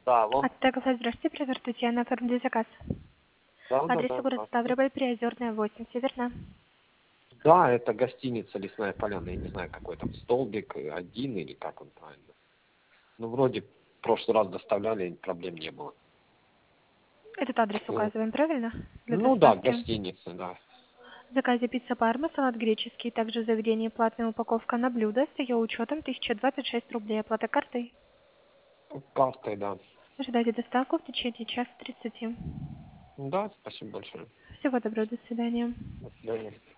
Да, алло. От Тегофа, здравствуйте, привет, Татьяна, оформили заказ. Да, да, Адрес да, город здравствуйте. Ставрополь, Приозерная, 8, Северна. Да, это гостиница «Лесная поляна». Я не знаю, какой там столбик, один или как он правильно. Ну, вроде в прошлый раз доставляли, проблем не было. Этот адрес Вот. указываем, правильно? Для Ну да, доставки. гостиница, да. В заказе пицца Парма, салат греческий, также в заведении платная упаковка на блюдо с ее учетом 1026 рублей, оплата картой. Картой, да. Ожидайте доставку в течение часа 30. Да, спасибо большое. Всего доброго, до свидания. До свидания.